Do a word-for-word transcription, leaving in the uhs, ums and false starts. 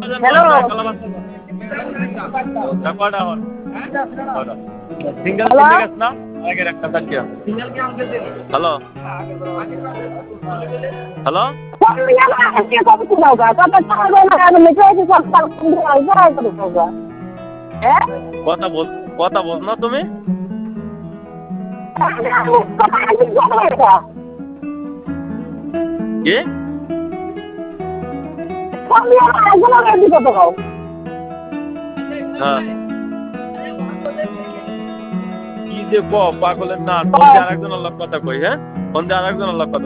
hello single hello কিনতে গেছ না আগের একটা সাজিয়া হ্যালো হ্যালো কথা বল কথা বল না তুমি কি হ্যাঁ কি যে ক পাগলের না ফোন দিয়ে আরেকজনের লোক কথা কই হ্যাঁ ফোন দিয়ে আরেকজনের লোক কথা